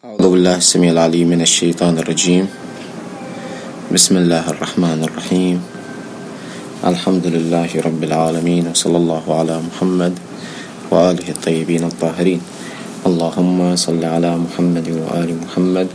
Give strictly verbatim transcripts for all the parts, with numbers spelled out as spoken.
أعوذ بالله السميع العليم من الشيطان الرجيم. بسم الله الرحمن الرحيم. الحمد لله رب العالمين، وصلى الله على محمد وآله الطيبين الطاهرين. اللهم صل على محمد وآل محمد.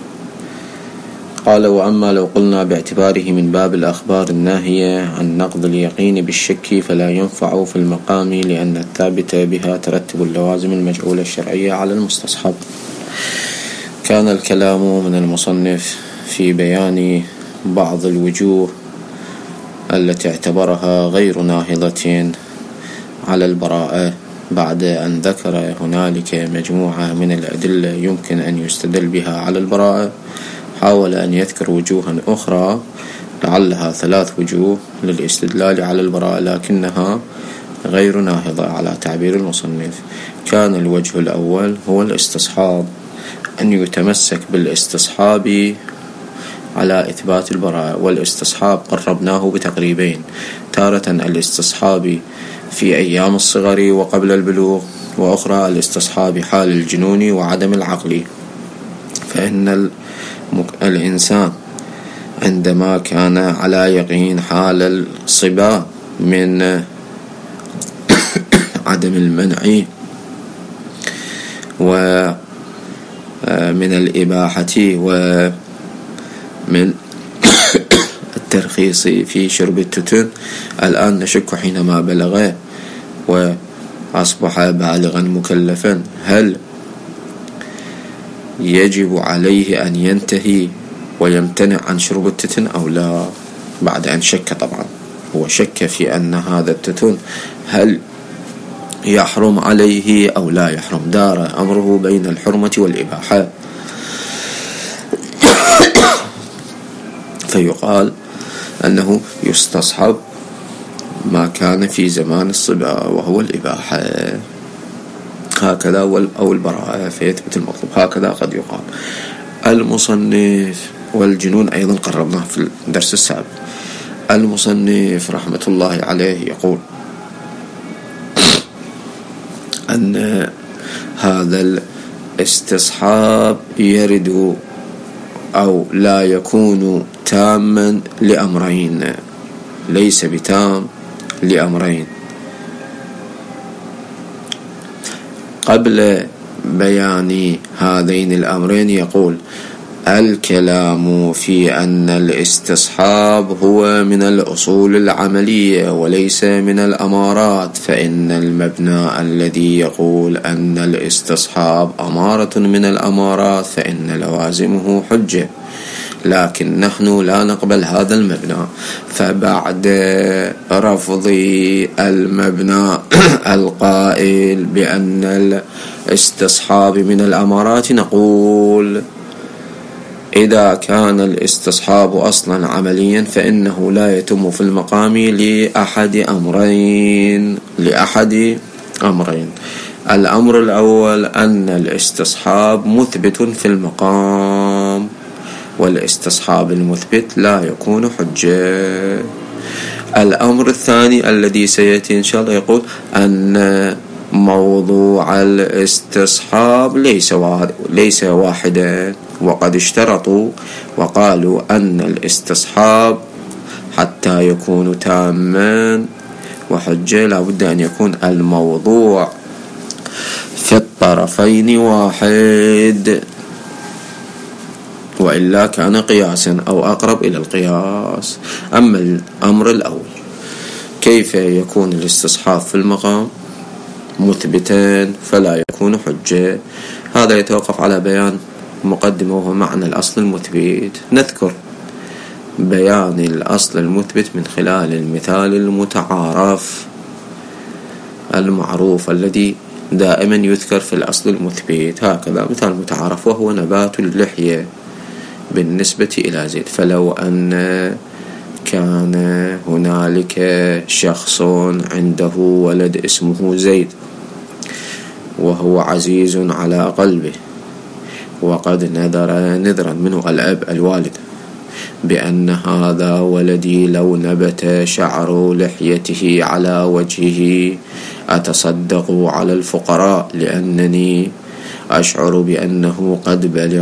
قال: وأما لو قلنا باعتباره من باب الأخبار الناهية عن نقض اليقين بالشك فلا ينفع في المقام، لأن الثابت بها ترتب اللوازم المجعولة الشرعية على المستصحب. كان الكلام من المصنف في بيان بعض الوجوه التي اعتبرها غير ناهضة على البراءة، بعد أن ذكر هنالك مجموعة من الأدلة يمكن أن يستدل بها على البراءة. حاول أن يذكر وجوها أخرى لعلها ثلاث وجوه للاستدلال على البراءة، لكنها غير ناهضة على تعبير المصنف. كان الوجه الأول هو الاستصحاب، أن يتمسك بالاستصحاب على إثبات البراءة. والاستصحاب قربناه بتقريبين: تارة الاستصحاب في أيام الصغر وقبل البلوغ، وأخرى الاستصحاب حال الجنون وعدم العقل. فإن الإنسان عندما كان على يقين حال الصبا من عدم المنع و من الإباحة ومن الترخيص في شرب التتن، الآن نشك حينما بلغ وأصبح بالغا مكلفا هل يجب عليه أن ينتهي ويمتنع عن شرب التتن أو لا؟ بعد أن شك، طبعا هو شك في أن هذا التتن هل يحرم عليه أو لا يحرم، دار أمره بين الحرمة والإباحة. فيقال أنه يستصحب ما كان في زمان الصبا وهو الإباحة، هكذا، أو البراءة، فيثبت المطلوب. هكذا قد يقال. المصنف والجنون أيضا قربناه في الدرس السابق. المصنف رحمة الله عليه يقول أن هذا الاستصحاب يرد أو لا يكون تاما لأمرين، ليس بتام لأمرين. قبل بيان هذين الأمرين يقول: الكلام في أن الاستصحاب هو من الأصول العملية وليس من الأمارات، فإن المبنى الذي يقول أن الاستصحاب أمارة من الأمارات فإن لوازمه حجة، لكن نحن لا نقبل هذا المبنى. فبعد رفض المبنى القائل بأن الاستصحاب من الأمارات نقول: إذا كان الاستصحاب أصلا عمليا فإنه لا يتم في المقام لأحد أمرين لأحد أمرين الأمر الأول أن الاستصحاب مثبت في المقام، والاستصحاب المثبت لا يكون حجة. الأمر الثاني الذي سيأتي إن شاء الله يقول أن موضوع الاستصحاب ليس ليس واحدا، وقد اشترطوا وقالوا أن الاستصحاب حتى يكون تاما وحجة لابد أن يكون الموضوع في الطرفين واحد، وإلا كان قياسا أو أقرب إلى القياس. أما الأمر الأول كيف يكون الاستصحاب في المقام مثبتا فلا يكون حجة، هذا يتوقف على بيان مقدمة وهو معنى الأصل المثبت. نذكر بيان الأصل المثبت من خلال المثال المتعارف المعروف الذي دائما يذكر في الأصل المثبت. هكذا مثال متعارف وهو نبات اللحية بالنسبة إلى زيد. فلو أن كان هنالك شخص عنده ولد اسمه زيد وهو عزيز على قلبه، وقد نذر نذرا منه الأب الوالد بأن هذا ولدي لو نبت شعر لحيته على وجهه أتصدق على الفقراء، لأنني أشعر بأنه قد بلغ